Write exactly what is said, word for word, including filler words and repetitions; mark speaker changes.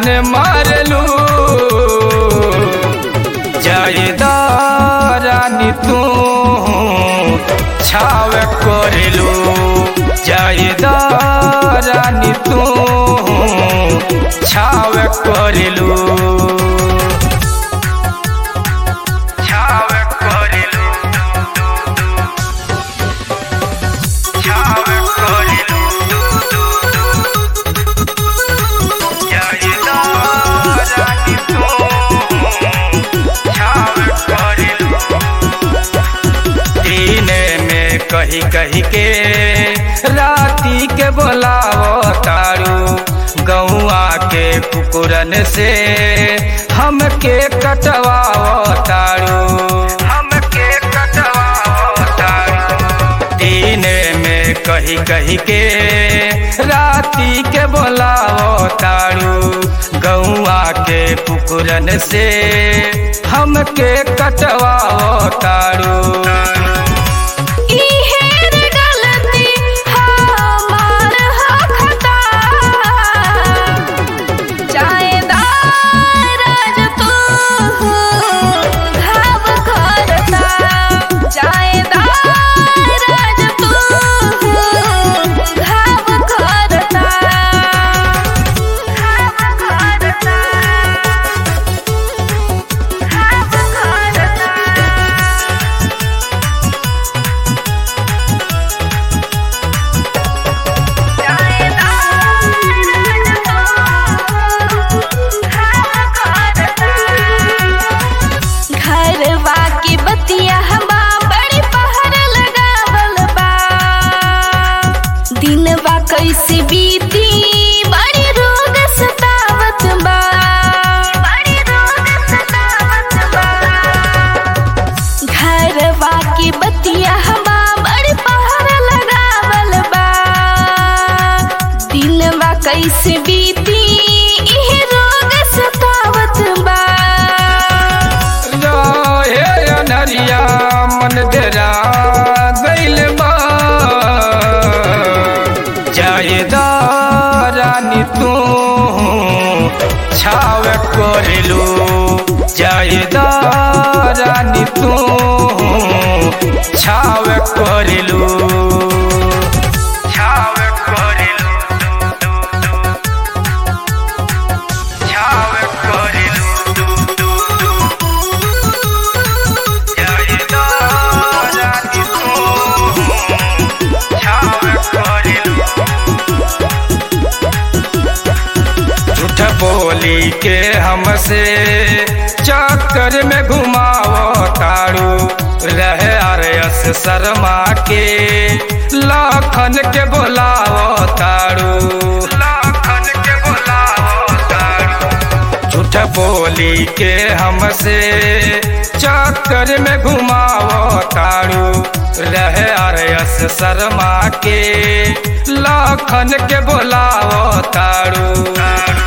Speaker 1: मारलू जायदा रानी तू छाव करलू जायदा रानी तू छाव करलू छाव करलू छाव करलू जायदा रानी तू छाव करलू दीने में कही कही के राती के बोलावो तारू गौआ के कुकुरन से हमके कटवाओ तारू हमके कटवाओ तारू दीने में कही कही के राती के बोलाओ तारू गौआ के कुकुरन से हमके कटवाओ तारू
Speaker 2: कैसे बीती बड़ी रोग सतावत बा बड़ी रोग सतावत बा घरवा की बतिया हवा बड़ी पहर लगावल बा दिनवा कैसे बीती इह रोग सतावत बा
Speaker 1: हे अनरिया मन डेरा गइल बा जायदा रानी तू छाव करलू जायदा रानी तू छाव करलू छाव करलू छाव करलू जायदा रानी तू छाव करलू झूठ बोली के हमसे चक्कर में घुमाओ तारू रहे आरएस शर्मा के लाखन के बोलाओ तारू लाखन के बोलाओ तारू झूठ बोली के हमसे चक्कर में घुमाओ तारू रहे आरएस शर्मा के लाखन के बोलाओ तारू